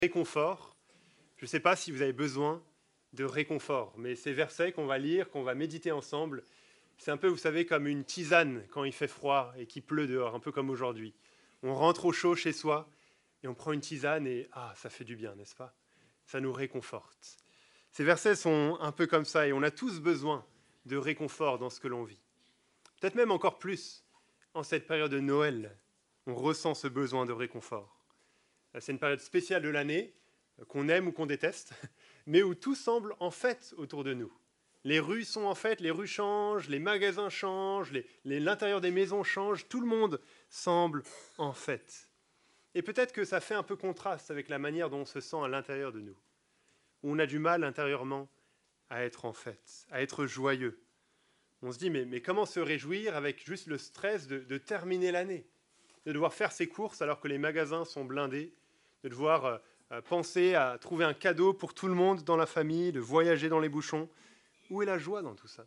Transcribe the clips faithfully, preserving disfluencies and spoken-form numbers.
Réconfort. Je ne sais pas si vous avez besoin de réconfort, mais ces versets qu'on va lire, qu'on va méditer ensemble, c'est un peu, vous savez, comme une tisane quand il fait froid et qu'il pleut dehors, un peu comme aujourd'hui. On rentre au chaud chez soi et on prend une tisane et ah, ça fait du bien, n'est-ce pas? Ça nous réconforte. Ces versets sont un peu comme ça et on a tous besoin de réconfort dans ce que l'on vit. Peut-être même encore plus en cette période de Noël, on ressent ce besoin de réconfort. C'est une période spéciale de l'année, qu'on aime ou qu'on déteste, mais où tout semble en fête autour de nous. Les rues sont en fête, les rues changent, les magasins changent, les, les, l'intérieur des maisons change, tout le monde semble en fête. Et peut-être que ça fait un peu contraste avec la manière dont on se sent à l'intérieur de nous, où on a du mal intérieurement à être en fête, à être joyeux. On se dit, mais, mais comment se réjouir avec juste le stress de, de terminer l'année, de devoir faire ses courses alors que les magasins sont blindés, de devoir euh, penser à trouver un cadeau pour tout le monde dans la famille, de voyager dans les bouchons. Où est la joie dans tout ça?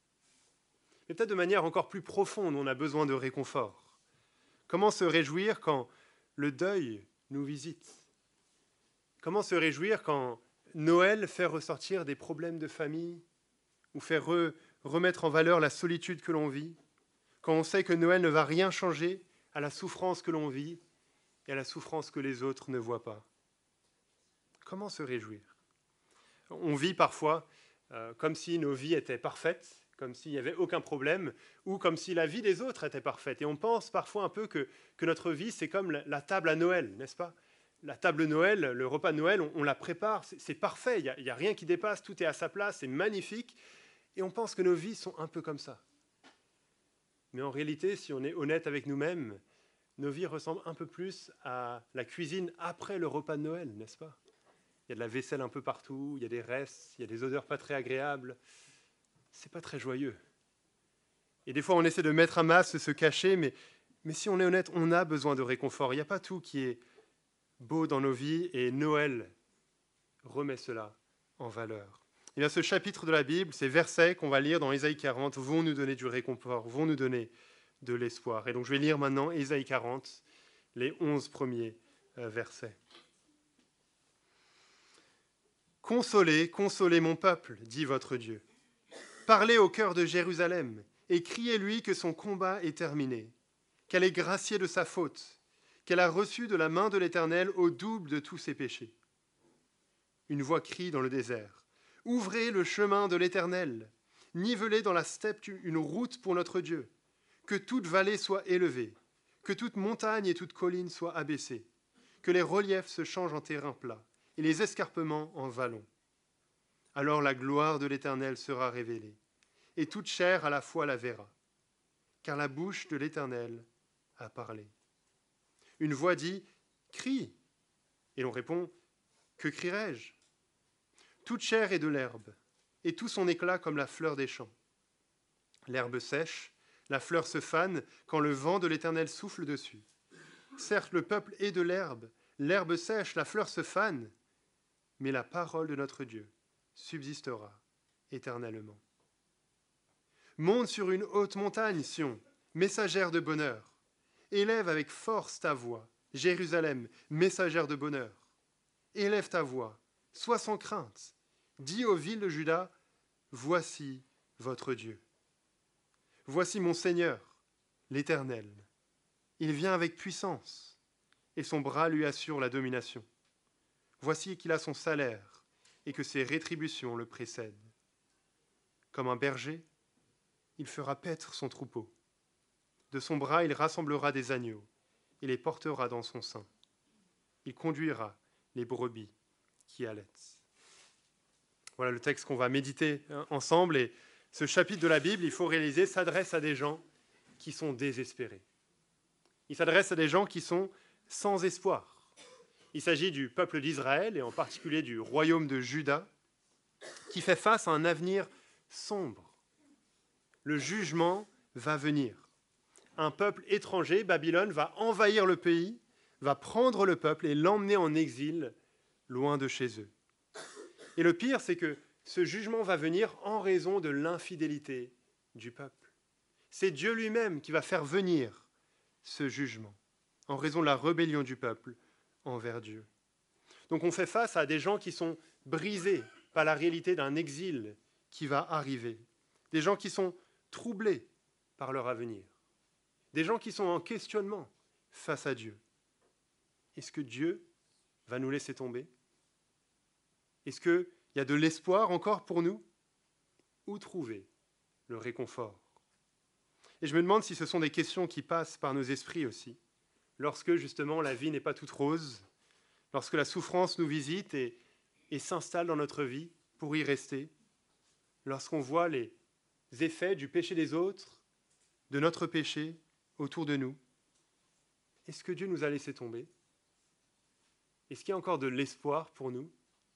Mais peut-être de manière encore plus profonde, on a besoin de réconfort. Comment se réjouir quand le deuil nous visite? Comment se réjouir quand Noël fait ressortir des problèmes de famille ou fait re- remettre en valeur la solitude que l'on vit? Quand on sait que Noël ne va rien changer à la souffrance que l'on vit et à la souffrance que les autres ne voient pas. Comment se réjouir? On vit parfois euh, comme si nos vies étaient parfaites, comme s'il n'y avait aucun problème, ou comme si la vie des autres était parfaite. Et on pense parfois un peu que, que notre vie, c'est comme la, la table à Noël, n'est-ce pas? La table de Noël, le repas de Noël, on, on la prépare, c'est, c'est parfait, il n'y a, a rien qui dépasse, tout est à sa place, c'est magnifique. Et on pense que nos vies sont un peu comme ça. Mais en réalité, si on est honnête avec nous-mêmes, nos vies ressemblent un peu plus à la cuisine après le repas de Noël, n'est-ce pas? Il y a de la vaisselle un peu partout, il y a des restes, il y a des odeurs pas très agréables. C'est pas très joyeux. Et des fois, on essaie de mettre un masque, se cacher, mais, mais si on est honnête, on a besoin de réconfort. Il n'y a pas tout qui est beau dans nos vies, et Noël remet cela en valeur. Et bien, ce chapitre de la Bible, ces versets qu'on va lire dans Ésaïe quarante, vont nous donner du réconfort, vont nous donner de l'espoir. Et donc, je vais lire maintenant Ésaïe quarante, les onze premiers versets. Consolez, consolez mon peuple, dit votre Dieu. Parlez au cœur de Jérusalem et criez-lui que son combat est terminé, qu'elle est graciée de sa faute, qu'elle a reçu de la main de l'Éternel au double de tous ses péchés. Une voix crie dans le désert. Ouvrez le chemin de l'Éternel, nivelez dans la steppe une route pour notre Dieu, que toute vallée soit élevée, que toute montagne et toute colline soient abaissées, que les reliefs se changent en terrain plat et les escarpements en vallons. Alors la gloire de l'Éternel sera révélée, et toute chair à la fois la verra, car la bouche de l'Éternel a parlé. Une voix dit « Crie !» Et l'on répond « Que crierai-je » Toute chair est de l'herbe, et tout son éclat comme la fleur des champs. L'herbe sèche, la fleur se fane quand le vent de l'Éternel souffle dessus. Certes, le peuple est de l'herbe, l'herbe sèche, la fleur se fane, mais la parole de notre Dieu subsistera éternellement. Monte sur une haute montagne, Sion, messagère de bonheur. Élève avec force ta voix, Jérusalem, messagère de bonheur. Élève ta voix, sois sans crainte. Dis aux villes de Juda, voici votre Dieu. Voici mon Seigneur, l'Éternel. Il vient avec puissance, et son bras lui assure la domination. Voici qu'il a son salaire, et que ses rétributions le précèdent. Comme un berger, il fera paître son troupeau. De son bras, il rassemblera des agneaux et les portera dans son sein. Il conduira les brebis qui allaitent. Voilà le texte qu'on va méditer ensemble. Et ce chapitre de la Bible, il faut réaliser, s'adresse à des gens qui sont désespérés. Il s'adresse à des gens qui sont sans espoir. Il s'agit du peuple d'Israël et en particulier du royaume de Juda qui fait face à un avenir sombre. Le jugement va venir. Un peuple étranger, Babylone, va envahir le pays, va prendre le peuple et l'emmener en exil, loin de chez eux. Et le pire, c'est que ce jugement va venir en raison de l'infidélité du peuple. C'est Dieu lui-même qui va faire venir ce jugement, en raison de la rébellion du peuple envers Dieu. Donc on fait face à des gens qui sont brisés par la réalité d'un exil qui va arriver, des gens qui sont troublés par leur avenir, des gens qui sont en questionnement face à Dieu. Est-ce que Dieu va nous laisser tomber? Est-ce qu'il y a de l'espoir encore pour nous? Où trouver le réconfort? Et je me demande si ce sont des questions qui passent par nos esprits aussi, lorsque justement la vie n'est pas toute rose, lorsque la souffrance nous visite et, et s'installe dans notre vie pour y rester, lorsqu'on voit les effets du péché des autres, de notre péché autour de nous. Est-ce que Dieu nous a laissé tomber? Est-ce qu'il y a encore de l'espoir pour nous?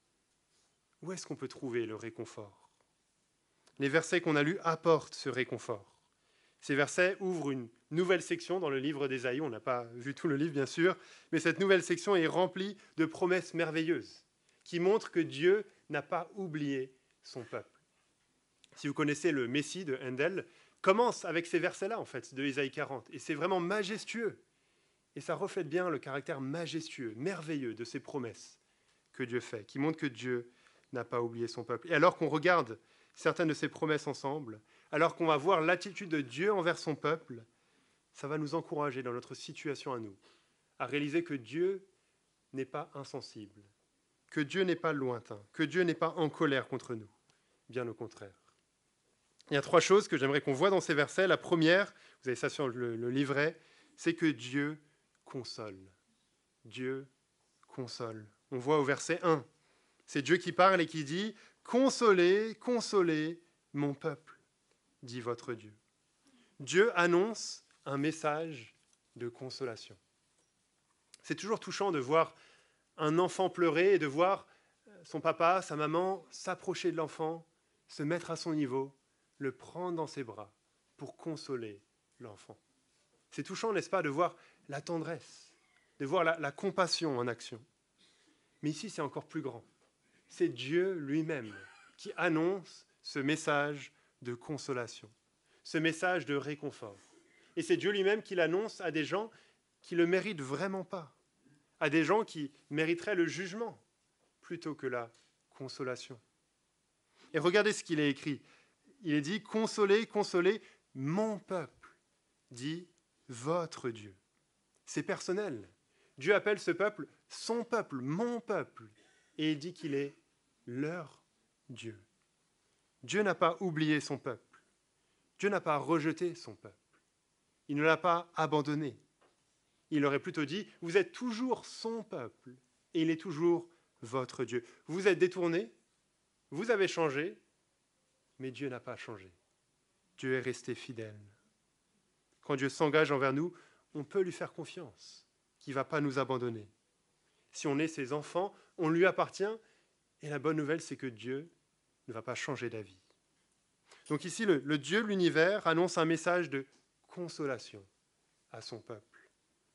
Où est-ce qu'on peut trouver le réconfort? Les versets qu'on a lus apportent ce réconfort. Ces versets ouvrent une nouvelle section dans le livre d'Ésaïe. On n'a pas vu tout le livre, bien sûr, mais cette nouvelle section est remplie de promesses merveilleuses qui montrent que Dieu n'a pas oublié son peuple. Si vous connaissez le Messie de Handel, commence avec ces versets-là, en fait, de Ésaïe quarante. Et c'est vraiment majestueux. Et ça reflète bien le caractère majestueux, merveilleux de ces promesses que Dieu fait, qui montrent que Dieu n'a pas oublié son peuple. Et alors qu'on regarde certaines de ces promesses ensemble, alors qu'on va voir l'attitude de Dieu envers son peuple, ça va nous encourager dans notre situation à nous, à réaliser que Dieu n'est pas insensible, que Dieu n'est pas lointain, que Dieu n'est pas en colère contre nous, bien au contraire. Il y a trois choses que j'aimerais qu'on voit dans ces versets. La première, vous avez ça sur le, le livret, c'est que Dieu console. Dieu console. On voit au verset un, c'est Dieu qui parle et qui dit « Consolez, consolez mon peuple », dit votre Dieu. Dieu annonce un message de consolation. C'est toujours touchant de voir un enfant pleurer et de voir son papa, sa maman s'approcher de l'enfant, se mettre à son niveau, le prendre dans ses bras pour consoler l'enfant. C'est touchant, n'est-ce pas, de voir la tendresse, de voir la, la compassion en action. Mais ici, c'est encore plus grand. C'est Dieu lui-même qui annonce ce message de consolation, ce message de réconfort. Et c'est Dieu lui-même qui l'annonce à des gens qui ne le méritent vraiment pas, à des gens qui mériteraient le jugement plutôt que la consolation. Et regardez ce qu'il est écrit. Il est dit « Consolez, consolez mon peuple », dit votre Dieu. C'est personnel. Dieu appelle ce peuple son peuple, mon peuple, et il dit qu'il est leur Dieu. Dieu n'a pas oublié son peuple. Dieu n'a pas rejeté son peuple. Il ne l'a pas abandonné. Il aurait plutôt dit, vous êtes toujours son peuple et il est toujours votre Dieu. Vous êtes détournés, vous avez changé, mais Dieu n'a pas changé. Dieu est resté fidèle. Quand Dieu s'engage envers nous, on peut lui faire confiance, qu'il ne va pas nous abandonner. Si on est ses enfants, on lui appartient, et la bonne nouvelle, c'est que Dieu ne va pas changer d'avis. Donc ici, le, le Dieu de l'univers annonce un message de consolation à son peuple.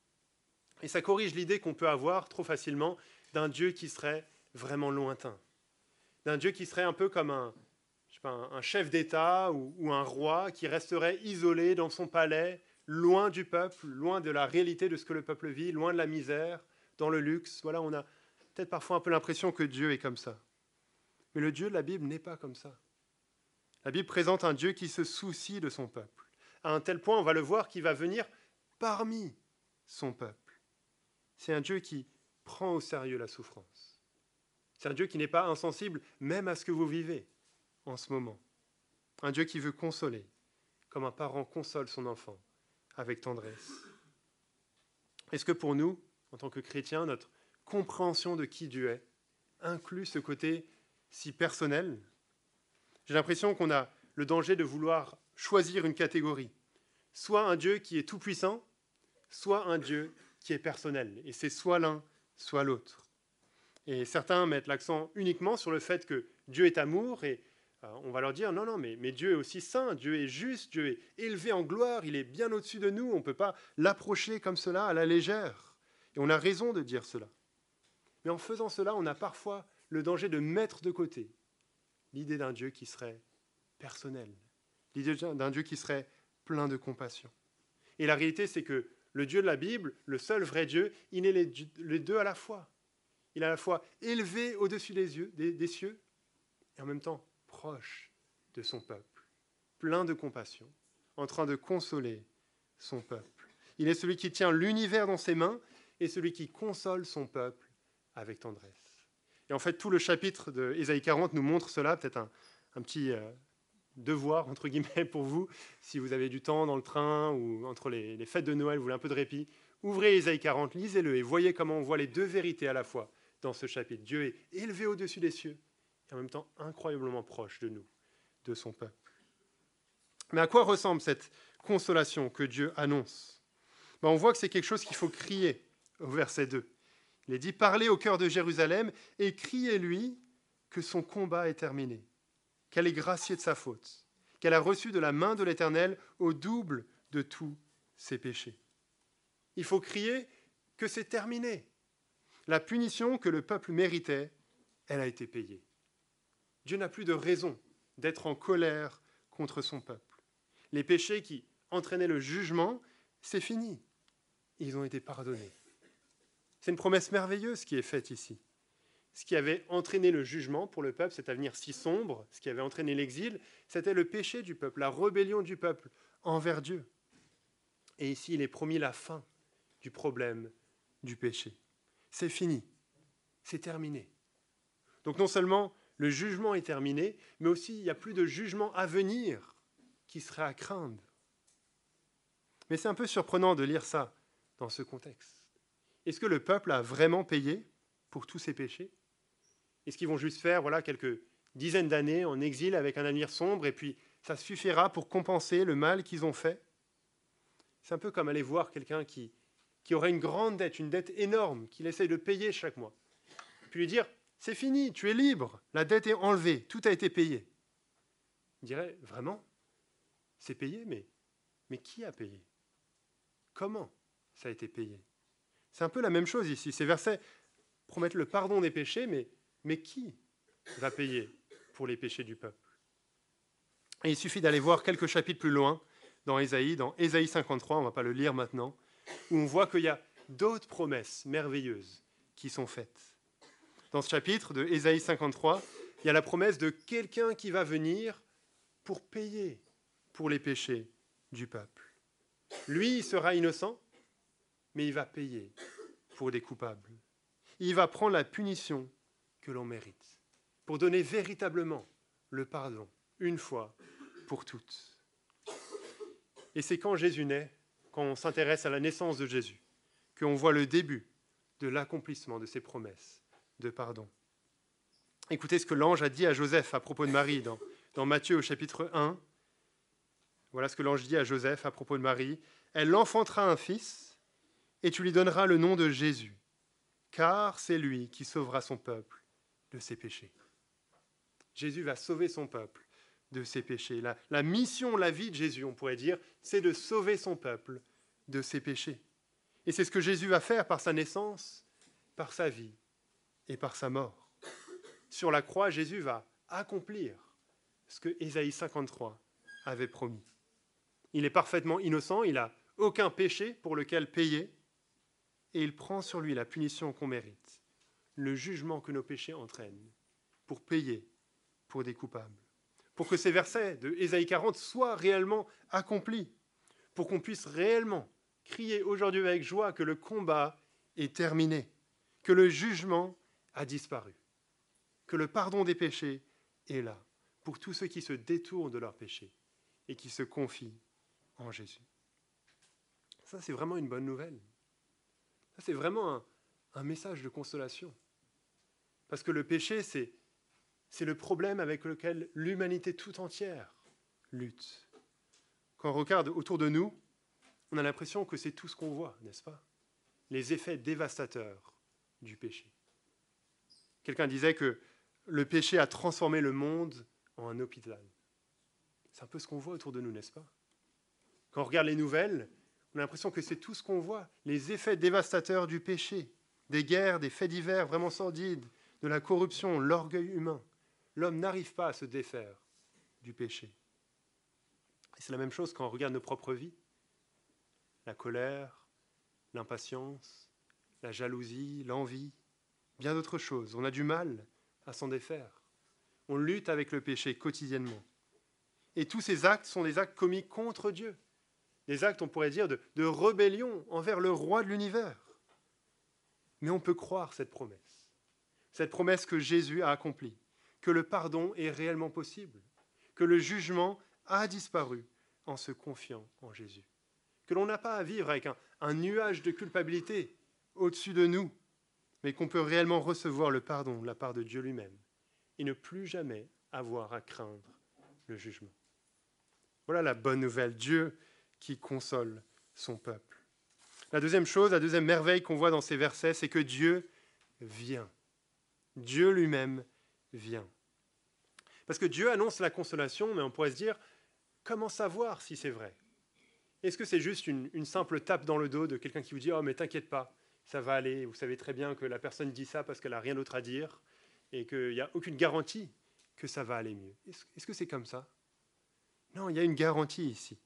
Et ça corrige l'idée qu'on peut avoir trop facilement d'un Dieu qui serait vraiment lointain, d'un Dieu qui serait un peu comme un, je sais pas, un, un chef d'État ou, ou un roi qui resterait isolé dans son palais, loin du peuple, loin de la réalité de ce que le peuple vit, loin de la misère, dans le luxe. Voilà, on a peut-être parfois un peu l'impression que Dieu est comme ça. Mais le Dieu de la Bible n'est pas comme ça. La Bible présente un Dieu qui se soucie de son peuple. À un tel point, on va le voir, qu'il va venir parmi son peuple. C'est un Dieu qui prend au sérieux la souffrance. C'est un Dieu qui n'est pas insensible même à ce que vous vivez en ce moment. Un Dieu qui veut consoler, comme un parent console son enfant, avec tendresse. Est-ce que pour nous, en tant que chrétiens, notre compréhension de qui Dieu est inclut ce côté si personnel? J'ai l'impression qu'on a le danger de vouloir choisir une catégorie. Soit un Dieu qui est tout-puissant, soit un Dieu qui est personnel. Et c'est soit l'un, soit l'autre. Et certains mettent l'accent uniquement sur le fait que Dieu est amour, et euh, on va leur dire, non, non, mais, mais Dieu est aussi saint, Dieu est juste, Dieu est élevé en gloire, il est bien au-dessus de nous, on ne peut pas l'approcher comme cela à la légère. Et on a raison de dire cela. Mais en faisant cela, on a parfois le danger de mettre de côté l'idée d'un Dieu qui serait personnel, l'idée d'un Dieu qui serait plein de compassion. Et la réalité, c'est que le Dieu de la Bible, le seul vrai Dieu, il est les deux à la fois. Il est à la fois élevé au-dessus des, yeux, des, des cieux et en même temps proche de son peuple, plein de compassion, en train de consoler son peuple. Il est celui qui tient l'univers dans ses mains et celui qui console son peuple avec tendresse. Et en fait, tout le chapitre de Ésaïe quarante nous montre cela, peut-être un, un petit euh, devoir, entre guillemets, pour vous, si vous avez du temps dans le train ou entre les, les fêtes de Noël, vous voulez un peu de répit. Ouvrez Ésaïe quarante, lisez-le et voyez comment on voit les deux vérités à la fois dans ce chapitre. Dieu est élevé au-dessus des cieux et en même temps incroyablement proche de nous, de son peuple. Mais à quoi ressemble cette consolation que Dieu annonce ? Ben, on voit que c'est quelque chose qu'il faut crier au verset deux. Il est dit « Parlez au cœur de Jérusalem et criez-lui que son combat est terminé, qu'elle est graciée de sa faute, qu'elle a reçu de la main de l'Éternel au double de tous ses péchés. » Il faut crier que c'est terminé. La punition que le peuple méritait, elle a été payée. Dieu n'a plus de raison d'être en colère contre son peuple. Les péchés qui entraînaient le jugement, c'est fini. Ils ont été pardonnés. C'est une promesse merveilleuse qui est faite ici. Ce qui avait entraîné le jugement pour le peuple, cet avenir si sombre, ce qui avait entraîné l'exil, c'était le péché du peuple, la rébellion du peuple envers Dieu. Et ici, il est promis la fin du problème du péché. C'est fini, c'est terminé. Donc non seulement le jugement est terminé, mais aussi il n'y a plus de jugement à venir qui serait à craindre. Mais c'est un peu surprenant de lire ça dans ce contexte. Est-ce que le peuple a vraiment payé pour tous ses péchés ? Est-ce qu'ils vont juste faire voilà, quelques dizaines d'années en exil avec un avenir sombre et puis ça suffira pour compenser le mal qu'ils ont fait ? C'est un peu comme aller voir quelqu'un qui, qui aurait une grande dette, une dette énorme, qu'il essaye de payer chaque mois. Puis lui dire, c'est fini, tu es libre, la dette est enlevée, tout a été payé. Il dirait, vraiment ? C'est payé, mais, mais qui a payé ? Comment ça a été payé ? C'est un peu la même chose ici. Ces versets promettent le pardon des péchés, mais, mais qui va payer pour les péchés du peuple ? Et il suffit d'aller voir quelques chapitres plus loin dans Ésaïe, dans Ésaïe cinquante-trois, on ne va pas le lire maintenant, où on voit qu'il y a d'autres promesses merveilleuses qui sont faites. Dans ce chapitre de Ésaïe cinquante-trois, il y a la promesse de quelqu'un qui va venir pour payer pour les péchés du peuple. Lui, il sera innocent, mais il va payer pour des coupables. Il va prendre la punition que l'on mérite, pour donner véritablement le pardon, une fois pour toutes. Et c'est quand Jésus naît, quand on s'intéresse à la naissance de Jésus, qu'on voit le début de l'accomplissement de ses promesses de pardon. Écoutez ce que l'ange a dit à Joseph à propos de Marie dans, dans Matthieu au chapitre un. Voilà ce que l'ange dit à Joseph à propos de Marie. « Elle enfantera un fils, et tu lui donneras le nom de Jésus, car c'est lui qui sauvera son peuple de ses péchés. » Jésus va sauver son peuple de ses péchés. La, la mission, la vie de Jésus, on pourrait dire, c'est de sauver son peuple de ses péchés. Et c'est ce que Jésus va faire par sa naissance, par sa vie et par sa mort. Sur la croix, Jésus va accomplir ce que Ésaïe cinquante-trois avait promis. Il est parfaitement innocent, il n'a aucun péché pour lequel payer, et il prend sur lui la punition qu'on mérite, le jugement que nos péchés entraînent, pour payer pour des coupables. Pour que ces versets de Ésaïe quarante soient réellement accomplis, pour qu'on puisse réellement crier aujourd'hui avec joie que le combat est terminé, que le jugement a disparu, que le pardon des péchés est là, pour tous ceux qui se détournent de leurs péchés et qui se confient en Jésus. Ça, c'est vraiment une bonne nouvelle. Ça, c'est vraiment un, un message de consolation. Parce que le péché, c'est, c'est le problème avec lequel l'humanité tout entière lutte. Quand on regarde autour de nous, on a l'impression que c'est tout ce qu'on voit, n'est-ce pas ? Les effets dévastateurs du péché. Quelqu'un disait que le péché a transformé le monde en un hôpital. C'est un peu ce qu'on voit autour de nous, n'est-ce pas ? Quand on regarde les nouvelles, on a l'impression que c'est tout ce qu'on voit, les effets dévastateurs du péché, des guerres, des faits divers vraiment sordides, de la corruption, l'orgueil humain. L'homme n'arrive pas à se défaire du péché. Et c'est la même chose quand on regarde nos propres vies. La colère, l'impatience, la jalousie, l'envie, bien d'autres choses. On a du mal à s'en défaire. On lutte avec le péché quotidiennement. Et tous ces actes sont des actes commis contre Dieu. Des actes, on pourrait dire, de, de rébellion envers le roi de l'univers. Mais on peut croire cette promesse. Cette promesse que Jésus a accomplie, que le pardon est réellement possible, que le jugement a disparu en se confiant en Jésus, que l'on n'a pas à vivre avec un, un nuage de culpabilité au-dessus de nous, mais qu'on peut réellement recevoir le pardon de la part de Dieu lui-même et ne plus jamais avoir à craindre le jugement. Voilà la bonne nouvelle, Dieu qui console son peuple. La deuxième chose, la deuxième merveille qu'on voit dans ces versets, c'est que Dieu vient. Dieu lui-même vient. Parce que Dieu annonce la consolation, mais on pourrait se dire, comment savoir si c'est vrai? Est-ce que c'est juste une, une simple tape dans le dos de quelqu'un qui vous dit « Oh, mais t'inquiète pas, ça va aller, vous savez très bien que la personne dit ça parce qu'elle n'a rien d'autre à dire et qu'il n'y a aucune garantie que ça va aller mieux. » Est-ce, est-ce que c'est comme ça? Non, il y a une garantie ici.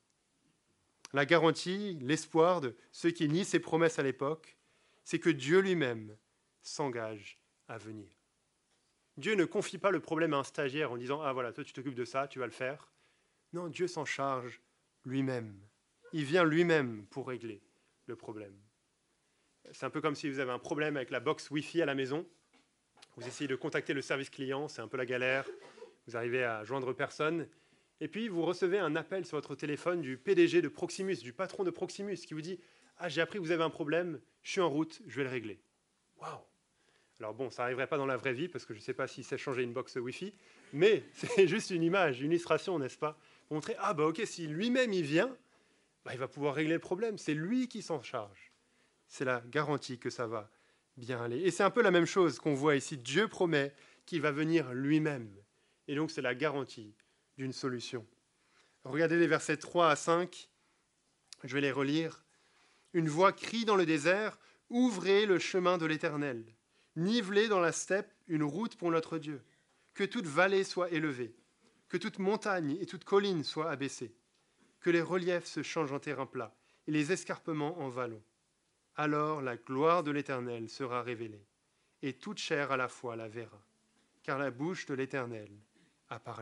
La garantie, l'espoir de ceux qui nient ses promesses à l'époque, c'est que Dieu lui-même s'engage à venir. Dieu ne confie pas le problème à un stagiaire en disant « Ah voilà, toi tu t'occupes de ça, tu vas le faire. » Non, Dieu s'en charge lui-même. Il vient lui-même pour régler le problème. C'est un peu comme si vous avez un problème avec la box Wi-Fi à la maison. Vous essayez de contacter le service client, c'est un peu la galère. Vous arrivez à joindre personne. Et puis, vous recevez un appel sur votre téléphone du P D G de Proximus, du patron de Proximus, qui vous dit « Ah, j'ai appris que vous avez un problème, je suis en route, je vais le régler. » Waouh! Alors bon, ça n'arriverait pas dans la vraie vie, parce que je ne sais pas s'il sait changer une box Wi-Fi, mais c'est juste une image, une illustration, n'est-ce pas? Pour montrer « Ah, bah ok, si lui-même il vient, bah, il va pouvoir régler le problème. C'est lui qui s'en charge. » C'est la garantie que ça va bien aller. Et c'est un peu la même chose qu'on voit ici. Dieu promet qu'il va venir lui-même. Et donc, c'est la garantie d'une solution. Regardez les versets trois à cinq. Je vais les relire. Une voix crie dans le désert, « Ouvrez le chemin de l'Éternel. Nivelez dans la steppe une route pour notre Dieu. Que toute vallée soit élevée. Que toute montagne et toute colline soient abaissées. Que les reliefs se changent en terrain plat et les escarpements en vallons. Alors la gloire de l'Éternel sera révélée, et toute chair à la fois la verra, car la bouche de l'Éternel a parlé. »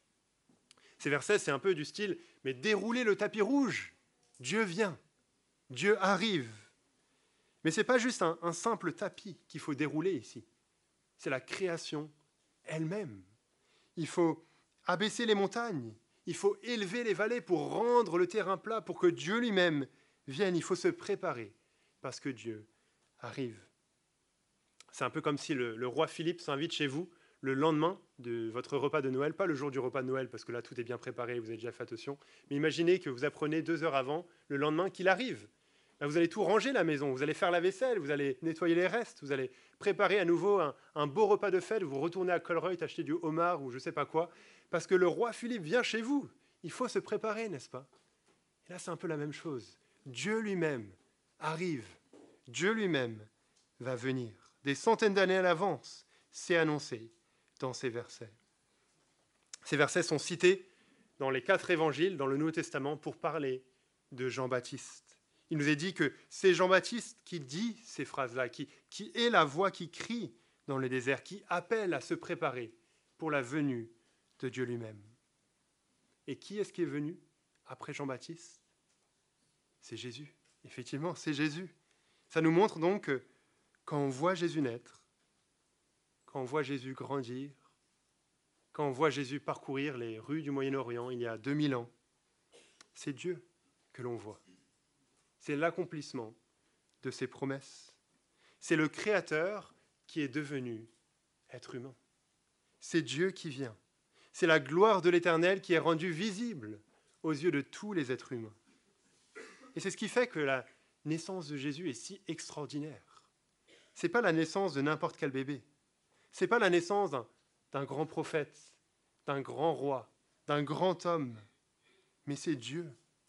Ces versets, c'est un peu du style, mais déroulez le tapis rouge, Dieu vient, Dieu arrive. Mais ce n'est pas juste un, un simple tapis qu'il faut dérouler ici, c'est la création elle-même. Il faut abaisser les montagnes, il faut élever les vallées pour rendre le terrain plat, pour que Dieu lui-même vienne. Il faut se préparer parce que Dieu arrive. C'est un peu comme si le, le roi Philippe s'invite chez vous le lendemain de votre repas de Noël, pas le jour du repas de Noël, parce que là, tout est bien préparé, vous avez déjà fait attention, mais imaginez que vous apprenez deux heures avant, le lendemain, qu'il arrive. Là, vous allez tout ranger la maison, vous allez faire la vaisselle, vous allez nettoyer les restes, vous allez préparer à nouveau un, un beau repas de fête, vous retournez à Colreuil, acheter du homard ou je ne sais pas quoi, parce que le roi Philippe vient chez vous. Il faut se préparer, n'est-ce pas? Et là, c'est un peu la même chose. Dieu lui-même arrive. Dieu lui-même va venir. Des centaines d'années à l'avance, c'est annoncé dans ces versets. Ces versets sont cités dans les quatre évangiles, dans le Nouveau Testament, pour parler de Jean-Baptiste. Il nous est dit que c'est Jean-Baptiste qui dit ces phrases-là, qui, qui est la voix qui crie dans le désert, qui appelle à se préparer pour la venue de Dieu lui-même. Et qui est-ce qui est venu après Jean-Baptiste? C'est Jésus. Effectivement, c'est Jésus. Ça nous montre donc que quand on voit Jésus naître, quand on voit Jésus grandir, quand on voit Jésus parcourir les rues du Moyen-Orient il y a deux mille ans, c'est Dieu que l'on voit. C'est l'accomplissement de ses promesses. C'est le Créateur qui est devenu être humain. C'est Dieu qui vient. C'est la gloire de l'Éternel qui est rendue visible aux yeux de tous les êtres humains. Et c'est ce qui fait que la naissance de Jésus est si extraordinaire. Ce n'est pas la naissance de n'importe quel bébé. Ce n'est pas la naissance d'un, d'un grand prophète, d'un grand roi, d'un grand homme. Mais c'est Dieu,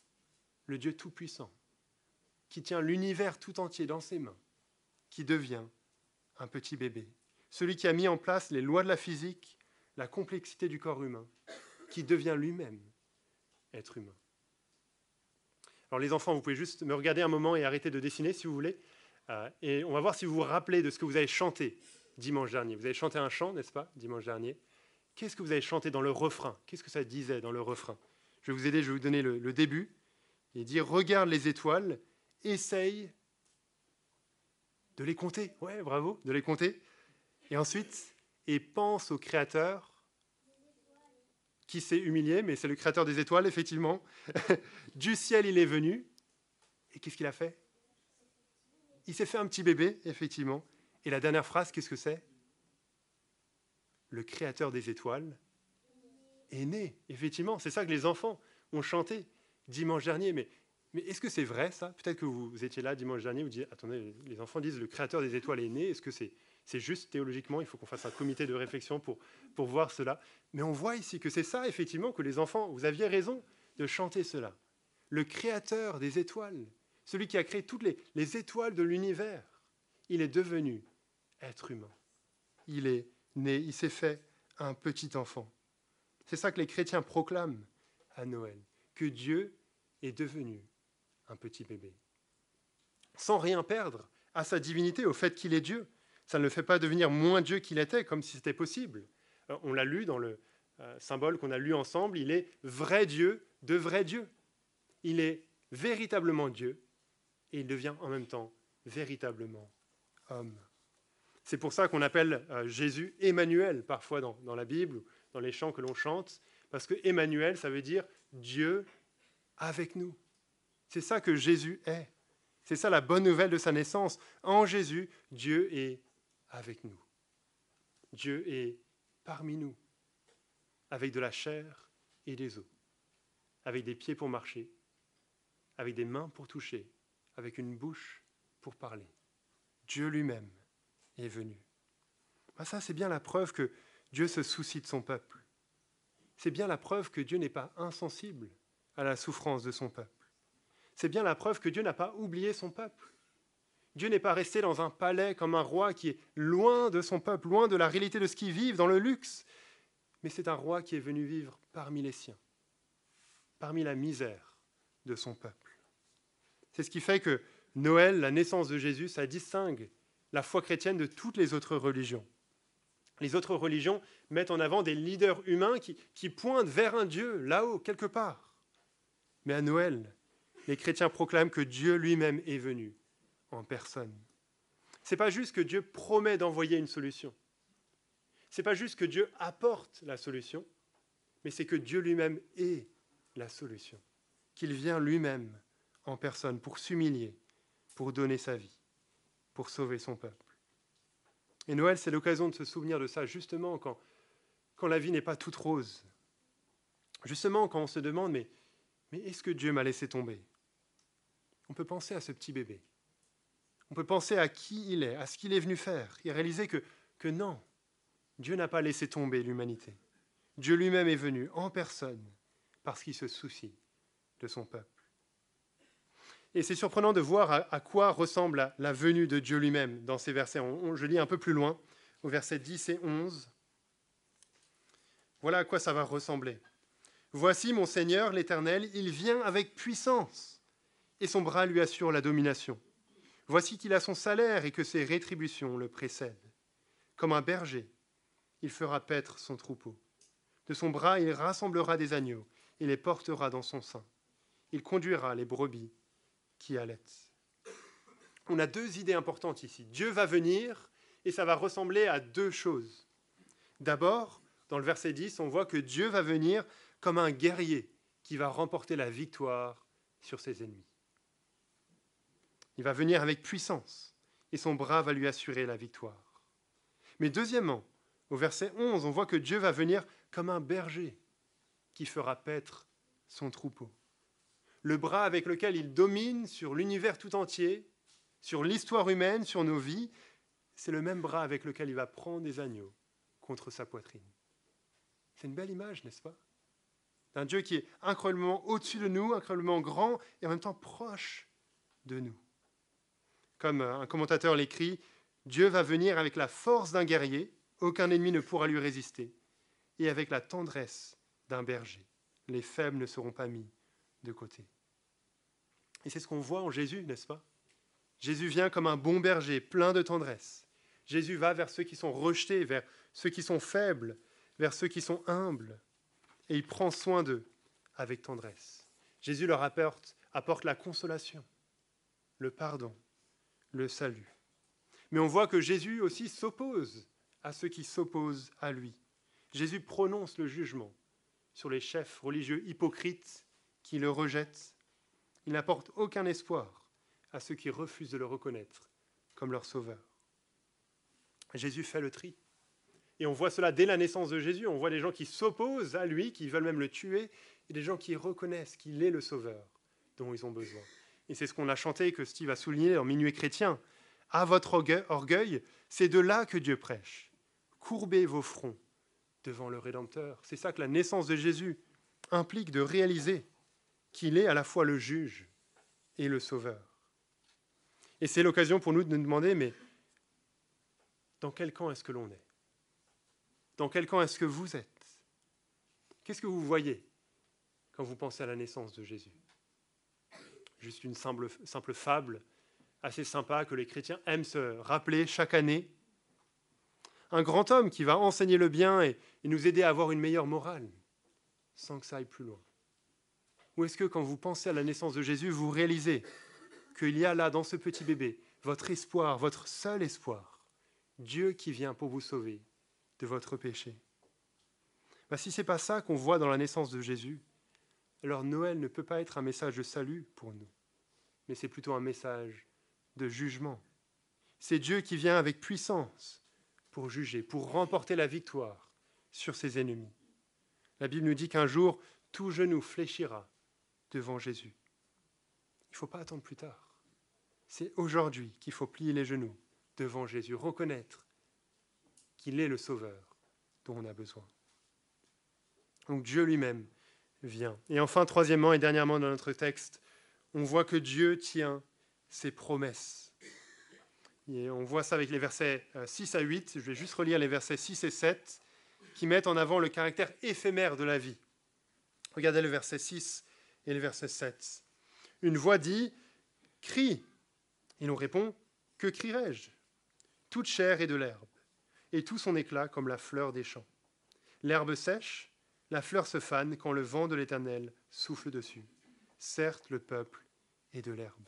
le Dieu tout-puissant, qui tient l'univers tout entier dans ses mains, qui devient un petit bébé. Celui qui a mis en place les lois de la physique, la complexité du corps humain, qui devient lui-même être humain. Alors les enfants, vous pouvez juste me regarder un moment et arrêter de dessiner si vous voulez. Euh, et on va voir si vous vous rappelez de ce que vous avez chanté dimanche dernier. Vous avez chanté un chant, n'est-ce pas, dimanche dernier? Qu'est-ce que vous avez chanté dans le refrain? Qu'est-ce que ça disait dans le refrain? Je vais vous aider, je vais vous donner le, le début. Et dire, regarde les étoiles, essaye de les compter. Ouais, bravo, de les compter. Et ensuite, et pense au Créateur qui s'est humilié, mais c'est le Créateur des étoiles, effectivement. Du ciel, il est venu. Et qu'est-ce qu'il a fait? Il s'est fait un petit bébé, effectivement. Et la dernière phrase, qu'est-ce que c'est? Le Créateur des étoiles est né. Effectivement, c'est ça que les enfants ont chanté dimanche dernier. Mais, mais est-ce que c'est vrai, ça? Peut-être que vous, vous étiez là dimanche dernier, vous dites, attendez, les enfants disent le Créateur des étoiles est né. Est-ce que c'est c'est juste théologiquement? Il faut qu'on fasse un comité de réflexion pour, pour voir cela. Mais on voit ici que c'est ça, effectivement, que les enfants, vous aviez raison de chanter cela. Le Créateur des étoiles, celui qui a créé toutes les, les étoiles de l'univers, il est devenu être humain. Il est né, il s'est fait un petit enfant. C'est ça que les chrétiens proclament à Noël, que Dieu est devenu un petit bébé. Sans rien perdre à sa divinité, au fait qu'il est Dieu. Ça ne le fait pas devenir moins Dieu qu'il était, comme si c'était possible. Alors, on l'a lu dans le euh, symbole qu'on a lu ensemble, il est vrai Dieu de vrai Dieu. Il est véritablement Dieu et il devient en même temps véritablement homme. C'est pour ça qu'on appelle euh, Jésus Emmanuel, parfois dans, dans la Bible, dans les chants que l'on chante, parce que Emmanuel, ça veut dire Dieu avec nous. C'est ça que Jésus est. C'est ça la bonne nouvelle de sa naissance. En Jésus, Dieu est avec nous. Dieu est parmi nous, avec de la chair et des os, avec des pieds pour marcher, avec des mains pour toucher, avec une bouche pour parler. Dieu lui-même est venu. Ben ça, c'est bien la preuve que Dieu se soucie de son peuple. C'est bien la preuve que Dieu n'est pas insensible à la souffrance de son peuple. C'est bien la preuve que Dieu n'a pas oublié son peuple. Dieu n'est pas resté dans un palais comme un roi qui est loin de son peuple, loin de la réalité de ce qu'ils vivent, dans le luxe. Mais c'est un roi qui est venu vivre parmi les siens, parmi la misère de son peuple. C'est ce qui fait que Noël, la naissance de Jésus, ça distingue la foi chrétienne de toutes les autres religions. Les autres religions mettent en avant des leaders humains qui, qui pointent vers un Dieu, là-haut, quelque part. Mais à Noël, les chrétiens proclament que Dieu lui-même est venu en personne. Ce n'est pas juste que Dieu promet d'envoyer une solution. Ce n'est pas juste que Dieu apporte la solution, mais c'est que Dieu lui-même est la solution. Qu'il vient lui-même en personne pour s'humilier, pour donner sa vie, pour sauver son peuple. Et Noël, c'est l'occasion de se souvenir de ça, justement quand, quand la vie n'est pas toute rose. Justement quand on se demande, mais, mais est-ce que Dieu m'a laissé tomber? On peut penser à ce petit bébé. On peut penser à qui il est, à ce qu'il est venu faire, et réaliser que, que non, Dieu n'a pas laissé tomber l'humanité. Dieu lui-même est venu en personne parce qu'il se soucie de son peuple. Et c'est surprenant de voir à, à quoi ressemble la, la venue de Dieu lui-même dans ces versets. On, on, je lis un peu plus loin, au verset dix et onze. Voilà à quoi ça va ressembler. Voici mon Seigneur, l'Éternel, il vient avec puissance, et son bras lui assure la domination. Voici qu'il a son salaire et que ses rétributions le précèdent. Comme un berger, il fera paître son troupeau. De son bras, il rassemblera des agneaux et les portera dans son sein. Il conduira les brebis qui allaitent. On a deux idées importantes ici. Dieu va venir et ça va ressembler à deux choses. D'abord, dans le verset dix, on voit que Dieu va venir comme un guerrier qui va remporter la victoire sur ses ennemis. Il va venir avec puissance et son bras va lui assurer la victoire. Mais deuxièmement, au verset onze, on voit que Dieu va venir comme un berger qui fera paître son troupeau. Le bras avec lequel il domine sur l'univers tout entier, sur l'histoire humaine, sur nos vies, c'est le même bras avec lequel il va prendre des agneaux contre sa poitrine. C'est une belle image, n'est-ce pas? D'un Dieu qui est incroyablement au-dessus de nous, incroyablement grand et en même temps proche de nous. Comme un commentateur l'écrit, Dieu va venir avec la force d'un guerrier, aucun ennemi ne pourra lui résister, et avec la tendresse d'un berger. Les faibles ne seront pas mis de côté. Et c'est ce qu'on voit en Jésus, n'est-ce pas? Jésus vient comme un bon berger, plein de tendresse. Jésus va vers ceux qui sont rejetés, vers ceux qui sont faibles, vers ceux qui sont humbles. Et il prend soin d'eux avec tendresse. Jésus leur apporte, apporte la consolation, le pardon, le salut. Mais on voit que Jésus aussi s'oppose à ceux qui s'opposent à lui. Jésus prononce le jugement sur les chefs religieux hypocrites qui le rejettent. Il n'apporte aucun espoir à ceux qui refusent de le reconnaître comme leur sauveur. Jésus fait le tri. Et on voit cela dès la naissance de Jésus. On voit des gens qui s'opposent à lui, qui veulent même le tuer, et des gens qui reconnaissent qu'il est le sauveur dont ils ont besoin. Et c'est ce qu'on a chanté, que Steve a souligné dans Minuit chrétien. À votre orgueil, c'est de là que Dieu prêche. Courbez vos fronts devant le Rédempteur. C'est ça que la naissance de Jésus implique, de réaliser qu'il est à la fois le juge et le sauveur. Et c'est l'occasion pour nous de nous demander, mais dans quel camp est-ce que l'on est ? Dans quel camp est-ce que vous êtes ? Qu'est-ce que vous voyez quand vous pensez à la naissance de Jésus ? Juste une simple, simple fable assez sympa que les chrétiens aiment se rappeler chaque année. Un grand homme qui va enseigner le bien et, et nous aider à avoir une meilleure morale, sans que ça aille plus loin. Ou est-ce que quand vous pensez à la naissance de Jésus, vous réalisez qu'il y a là, dans ce petit bébé, votre espoir, votre seul espoir, Dieu qui vient pour vous sauver de votre péché. Ben, si ce n'est pas ça qu'on voit dans la naissance de Jésus, alors Noël ne peut pas être un message de salut pour nous, mais c'est plutôt un message de jugement. C'est Dieu qui vient avec puissance pour juger, pour remporter la victoire sur ses ennemis. La Bible nous dit qu'un jour, tout genou fléchira devant Jésus. Il ne faut pas attendre plus tard. C'est aujourd'hui qu'il faut plier les genoux devant Jésus, reconnaître qu'il est le Sauveur dont on a besoin. Donc Dieu lui-même vient. Et enfin, troisièmement et dernièrement dans notre texte, on voit que Dieu tient ses promesses. Et on voit ça avec les versets six à huit. Je vais juste relire les versets six et sept qui mettent en avant le caractère éphémère de la vie. Regardez le verset six et le verset sept. Une voix dit « Crie !» Et l'on répond « Que crierai-je » ? Toute chair est de l'herbe, et tout son éclat comme la fleur des champs. L'herbe sèche, la fleur se fane quand le vent de l'Éternel souffle dessus. Certes, le peuple est de l'herbe.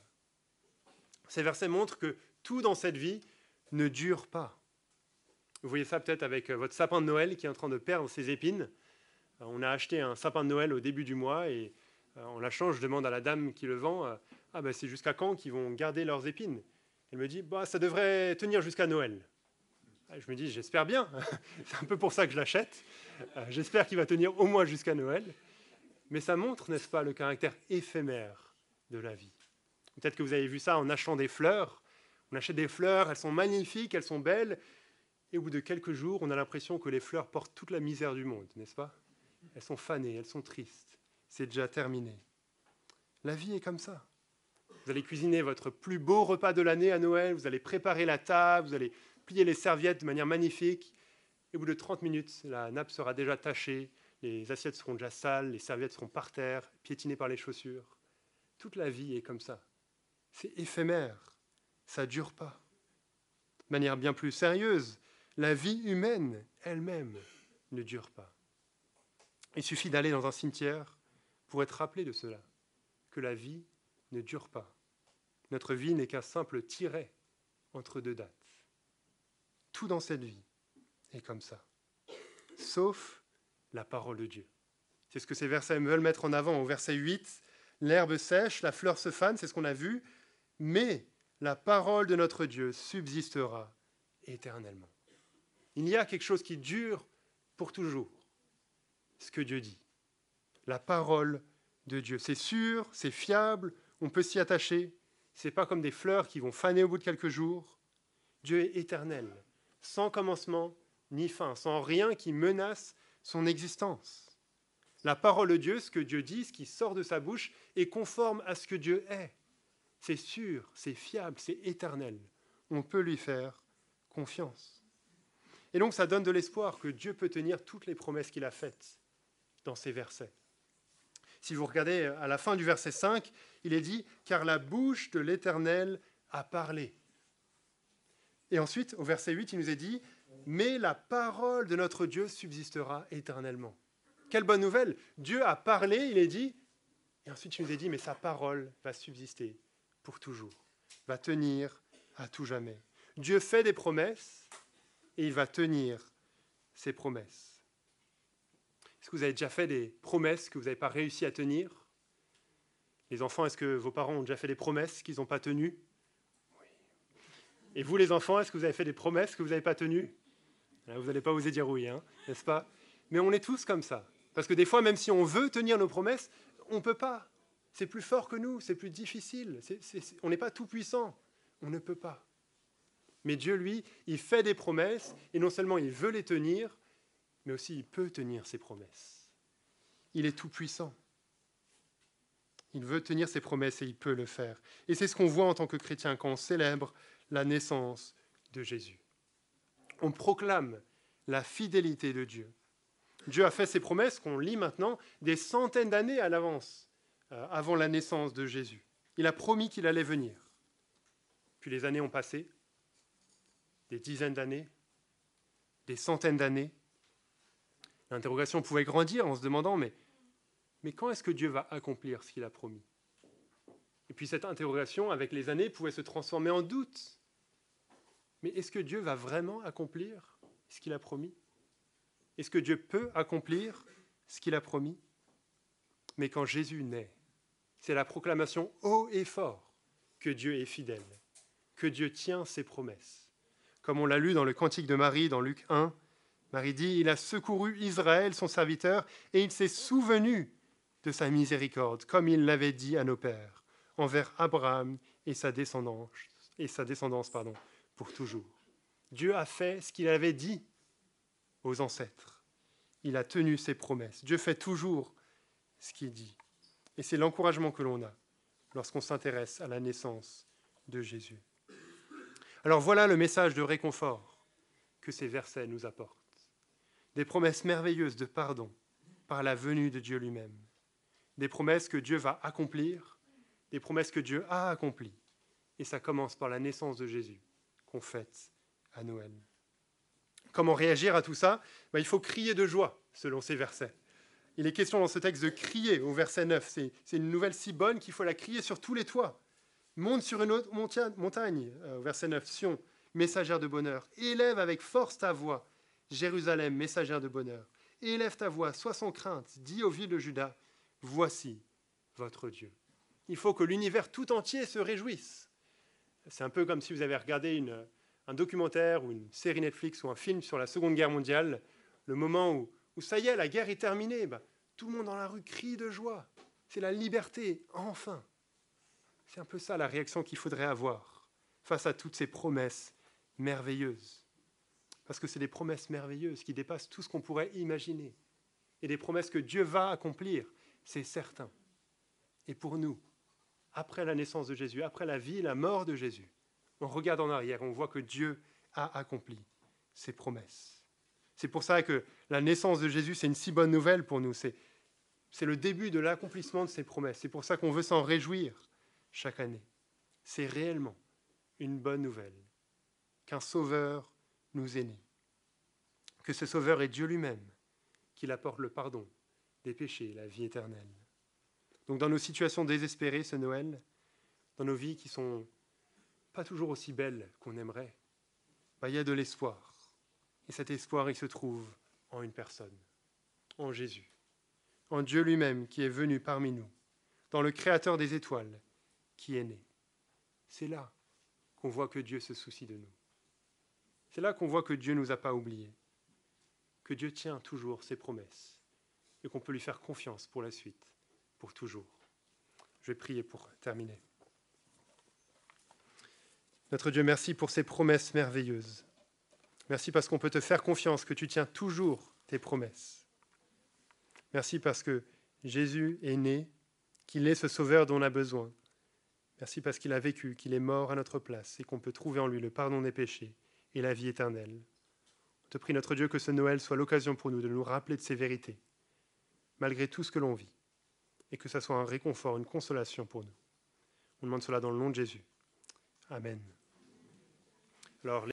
Ces versets montrent que tout dans cette vie ne dure pas. Vous voyez ça peut-être avec votre sapin de Noël qui est en train de perdre ses épines. On a acheté un sapin de Noël au début du mois et en l'achetant, je demande à la dame qui le vend, ah ben c'est jusqu'à quand qu'ils vont garder leurs épines ? Elle me dit, bah, ça devrait tenir jusqu'à Noël. Je me dis, j'espère bien. C'est un peu pour ça que je l'achète. J'espère qu'il va tenir au moins jusqu'à Noël. Mais ça montre, n'est-ce pas, le caractère éphémère de la vie. Peut-être que vous avez vu ça en achetant des fleurs. On achète des fleurs, elles sont magnifiques, elles sont belles. Et au bout de quelques jours, on a l'impression que les fleurs portent toute la misère du monde, n'est-ce pas ? Elles sont fanées, elles sont tristes. C'est déjà terminé. La vie est comme ça. Vous allez cuisiner votre plus beau repas de l'année à Noël, vous allez préparer la table, vous allez plier les serviettes de manière magnifique. Et au bout de trente minutes, la nappe sera déjà tachée, les assiettes seront déjà sales, les serviettes seront par terre, piétinées par les chaussures. Toute la vie est comme ça. C'est éphémère, ça ne dure pas. De manière bien plus sérieuse, la vie humaine elle-même ne dure pas. Il suffit d'aller dans un cimetière pour être rappelé de cela, que la vie ne dure pas. Notre vie n'est qu'un simple tiret entre deux dates. Tout dans cette vie est comme ça, sauf la parole de Dieu. C'est ce que ces versets veulent mettre en avant. Au verset huit, l'herbe sèche, la fleur se fane, c'est ce qu'on a vu, mais la parole de notre Dieu subsistera éternellement. Il y a quelque chose qui dure pour toujours, ce que Dieu dit. La parole de Dieu. C'est sûr, c'est fiable, on peut s'y attacher. Ce n'est pas comme des fleurs qui vont faner au bout de quelques jours. Dieu est éternel, sans commencement ni fin, sans rien qui menace son existence. La parole de Dieu, ce que Dieu dit, ce qui sort de sa bouche, est conforme à ce que Dieu est. C'est sûr, c'est fiable, c'est éternel. On peut lui faire confiance. Et donc ça donne de l'espoir que Dieu peut tenir toutes les promesses qu'il a faites dans ces versets. Si vous regardez à la fin du verset cinq, il est dit « Car la bouche de l'Éternel a parlé. Et ensuite, au verset huit, il nous est dit « Mais la parole de notre Dieu subsistera éternellement. » Quelle bonne nouvelle! Dieu a parlé, il est dit, et ensuite il nous est dit « Mais sa parole va subsister pour toujours, va tenir à tout jamais. » Dieu fait des promesses et il va tenir ses promesses. Est-ce que vous avez déjà fait des promesses que vous n'avez pas réussi à tenir? Les enfants, est-ce que vos parents ont déjà fait des promesses qu'ils n'ont pas tenues? Oui. Et vous, les enfants, est-ce que vous avez fait des promesses que vous n'avez pas tenues? Là, vous n'allez pas oser dire oui, hein, n'est-ce pas? Mais on est tous comme ça. Parce que des fois, même si on veut tenir nos promesses, on ne peut pas. C'est plus fort que nous, c'est plus difficile. C'est, c'est, c'est, on n'est pas tout puissant. On ne peut pas. Mais Dieu, lui, il fait des promesses, et non seulement il veut les tenir, mais aussi il peut tenir ses promesses. Il est tout puissant. Il veut tenir ses promesses et il peut le faire. Et c'est ce qu'on voit en tant que chrétien quand on célèbre la naissance de Jésus. On proclame la fidélité de Dieu. Dieu a fait ses promesses qu'on lit maintenant des centaines d'années à l'avance, euh, avant la naissance de Jésus. Il a promis qu'il allait venir. Puis les années ont passé, des dizaines d'années, des centaines d'années. L'interrogation pouvait grandir en se demandant, mais, mais quand est-ce que Dieu va accomplir ce qu'il a promis? Et puis cette interrogation, avec les années, pouvait se transformer en doute. Mais est-ce que Dieu va vraiment accomplir ce qu'il a promis? Est-ce que Dieu peut accomplir ce qu'il a promis? Mais quand Jésus naît, c'est la proclamation haut et fort que Dieu est fidèle, que Dieu tient ses promesses. Comme on l'a lu dans le Cantique de Marie, dans Luc un, Marie dit « Il a secouru Israël, son serviteur, et il s'est souvenu de sa miséricorde, comme il l'avait dit à nos pères, envers Abraham et sa descendance, et sa descendance pardon, pour toujours. » Dieu a fait ce qu'il avait dit aux ancêtres. Il a tenu ses promesses. Dieu fait toujours ce qu'il dit. Et c'est l'encouragement que l'on a lorsqu'on s'intéresse à la naissance de Jésus. Alors voilà le message de réconfort que ces versets nous apportent. Des promesses merveilleuses de pardon par la venue de Dieu lui-même. Des promesses que Dieu va accomplir, des promesses que Dieu a accomplies. Et ça commence par la naissance de Jésus qu'on fête à Noël. Comment réagir à tout ça? Ben, il faut crier de joie, selon ces versets. Il est question dans ce texte de crier au verset neuf. C'est, c'est une nouvelle si bonne qu'il faut la crier sur tous les toits. Monte sur une autre montagne, euh, au verset neuf, Sion, messagère de bonheur. Élève avec force ta voix, Jérusalem, messagère de bonheur. Élève ta voix, sois sans crainte, dis aux villes de Juda, voici votre Dieu. Il faut que l'univers tout entier se réjouisse. C'est un peu comme si vous avez regardé une, un documentaire ou une série Netflix ou un film sur la Seconde Guerre mondiale, le moment où, où ça y est, la guerre est terminée, ben, tout le monde dans la rue crie de joie. C'est la liberté, enfin. C'est un peu ça la réaction qu'il faudrait avoir face à toutes ces promesses merveilleuses. Parce que c'est des promesses merveilleuses qui dépassent tout ce qu'on pourrait imaginer. Et des promesses que Dieu va accomplir, c'est certain. Et pour nous, après la naissance de Jésus, après la vie et la mort de Jésus, on regarde en arrière, on voit que Dieu a accompli ses promesses. C'est pour ça que la naissance de Jésus, c'est une si bonne nouvelle pour nous. C'est, c'est le début de l'accomplissement de ses promesses. C'est pour ça qu'on veut s'en réjouir chaque année. C'est réellement une bonne nouvelle qu'un Sauveur nous est né. Que ce Sauveur est Dieu lui-même, qu'il apporte le pardon des péchés et la vie éternelle. Donc dans nos situations désespérées ce Noël, dans nos vies qui sont pas toujours aussi belles qu'on aimerait, bah, il y a de l'espoir. Et cet espoir, il se trouve en une personne, en Jésus, en Dieu lui-même qui est venu parmi nous, dans le Créateur des étoiles qui est né. C'est là qu'on voit que Dieu se soucie de nous. C'est là qu'on voit que Dieu ne nous a pas oubliés, que Dieu tient toujours ses promesses et qu'on peut lui faire confiance pour la suite, pour toujours. Je vais prier pour terminer. Notre Dieu, merci pour ces promesses merveilleuses. Merci parce qu'on peut te faire confiance, que tu tiens toujours tes promesses. Merci parce que Jésus est né, qu'il est ce Sauveur dont on a besoin. Merci parce qu'il a vécu, qu'il est mort à notre place et qu'on peut trouver en lui le pardon des péchés et la vie éternelle. On te prie, notre Dieu, que ce Noël soit l'occasion pour nous de nous rappeler de ces vérités, malgré tout ce que l'on vit, et que ça soit un réconfort, une consolation pour nous. On demande cela dans le nom de Jésus. Amen. Alors,